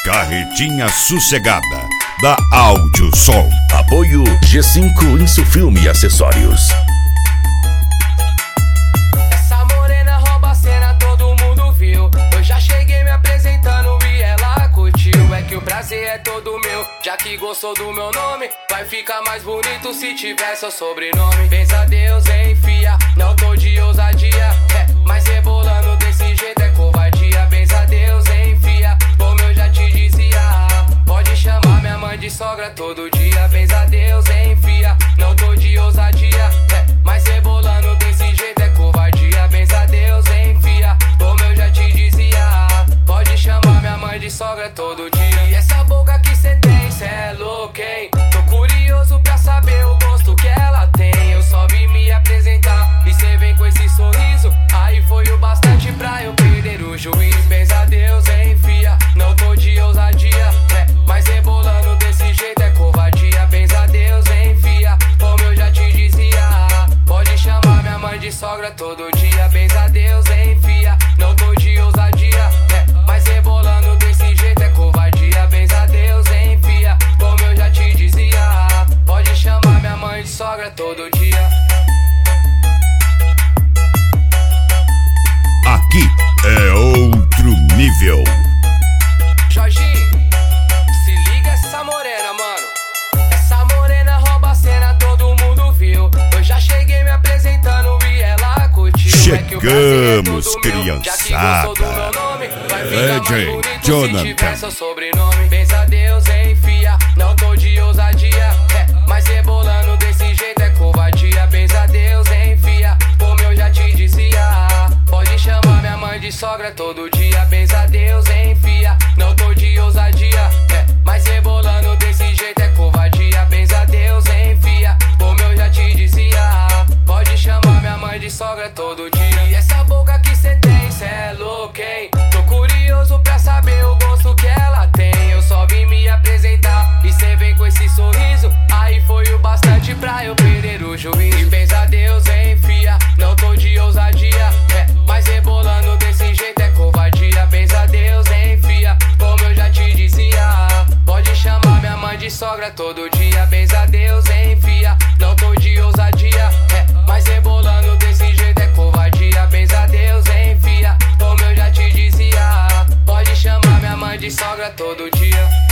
Carretinha Sossegada, da Áudio Som. Apoio G5 Insufilme e Acessórios. Essa morena rouba a cena, todo mundo viu. Eu já cheguei me apresentando e ela curtiu. É que o prazer é todo meu, já que gostou do meu nome. Vai ficar mais bonito se tiver seu sobrenome. Pensa Deus, hein, fia, não tô de ousadia. Mas rebolando desse jeito é covardia. Benza Deus, hein, fia, como eu já te dizia. Pode chamar minha mãe de sogra todo dia. Benza Deus, hein, fia, não tô de ousadia. Mas rebolando desse jeito é covardia. Benza Deus, hein, fia, como eu já te dizia. Pode chamar minha mãe de sogra todo dia. E essa boca que cê tem, cê é louco, hein? Tô curioso pra saber o gosto que ela tem. Eu só vim me apresentar e cê vem com esse sorriso. Aí foi o bastante pra eu perder o juiz. Benza Deus, hein, fia, não tô de ousadia. Mas rebolando desse jeito é covardia. Benza Deus, hein, fia, como eu já te dizia. Pode chamar minha mãe de sogra todo dia. Benza Deus, hein, fia, não tô de ousadia. Mas rebolando desse jeito é covardia. Benza Deus, hein, fia, como eu já te dizia. Pode chamar minha mãe de sogra todo dia. Aqui é outro nível. Jorginho, se liga essa morena, mano. Essa morena rouba a cena, todo mundo viu. Eu já cheguei me apresentando e ela curtiu. Chegamos, criançada. Já que gostou do meu nome, vai ficar mais DJ bonito Jonathan. se tiver seu sobrenome. Benza Deus, hein, fia, não tô de ousadia. Mas rebolando desse jeito é covardia. Benza Deus, hein, fia, como eu já te dizia. Pode chamar minha mãe de sogra todo dia. Benza Deus, hein, fia, não tô de ousadia. Mas rebolando desse jeito é covardia. Benza Deus, hein, fia, como eu já te dizia. Pode chamar minha mãe de sogra todo dia. E essa boca que cê tem, cê é louco, hein? Tô curioso pra saber o gosto que ela tem. Eu só vim me apresentar e cê vem com esse sorriso. Aí foi o bastante pra eu perder o juiz. E benza Deus, hein, fia, não tô de ousadia. Mas rebolando desse jeito é covardia. Benza Deus, hein, fia, como eu já te dizia. Pode chamar minha mãe de sogra todo dia. Benza Deus, hein, fia, não tô de ousadia. Mas rebolando desse jeito é covardia. Benza Deus, hein, fia, como eu já te dizia. Pode chamar minha mãe de sogra todo dia.